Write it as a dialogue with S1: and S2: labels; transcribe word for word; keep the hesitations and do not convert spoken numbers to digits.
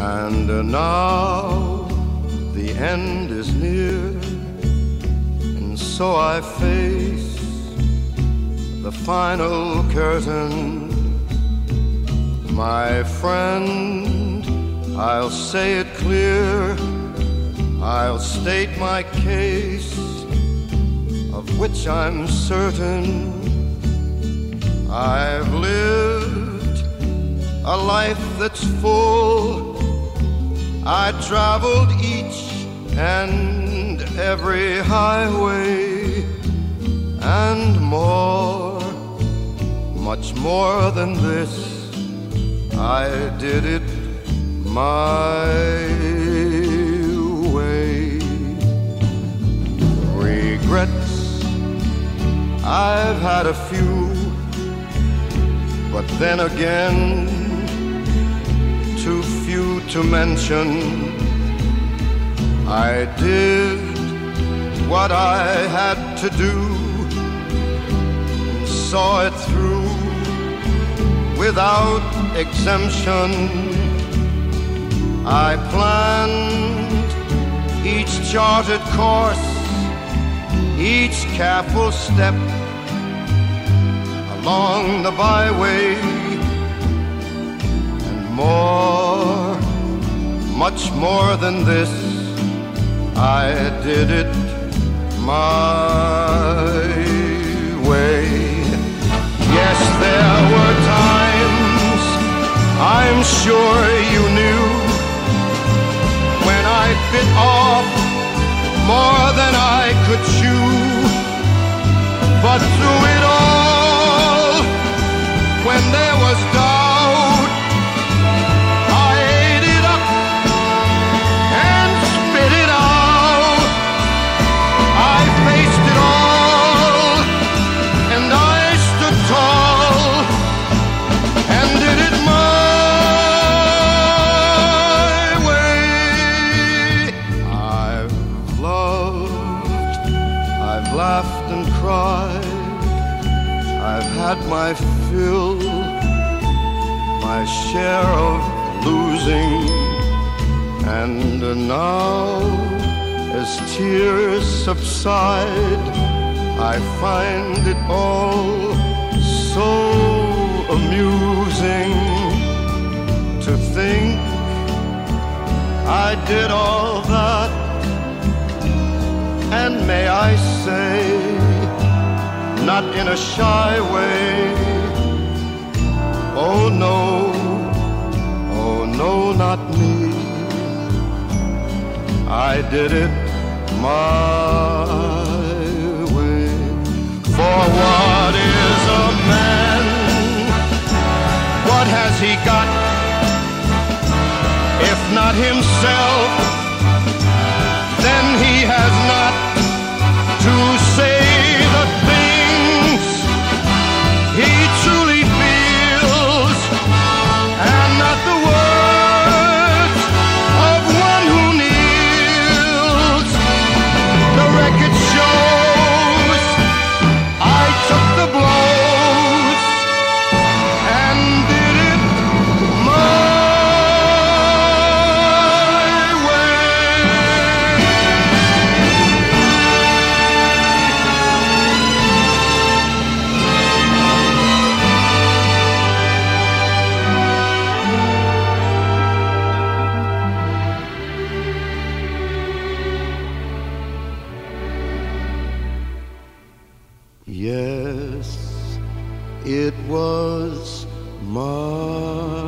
S1: And now the end is near, and so I face the final curtain. My friend, I'll say it clear, I'll state my case, of which I'm certain. I've lived a life that's full. I traveled each and every highway, and more, much more than this, I did it my way. Regrets, I've had a few, but then again, too few to mention. I did what I had to do, and saw it through without exemption. I planned each charted course, each careful step along the byway, and more, much more than this, I did it my way. Yes, there were times, I'm sure you knew, when I bit off more than I could chew. But through it all, when there was doubt, I ate it up and spit it out. I faced it all, and I stood tall, and did it my way. I've loved, I've laughed and cried, I've had my fill, my share of losing, and now, as tears subside, I find it all so amusing to think I did all that, and may I say, not in a shy way, oh no, oh no, not me. I did it my way. For what is a man? What has he got, if not himself? Then he has not to say the things he truly feels, and not the words of one who kneels. The record shows I took the blows and did it my Yes, it was my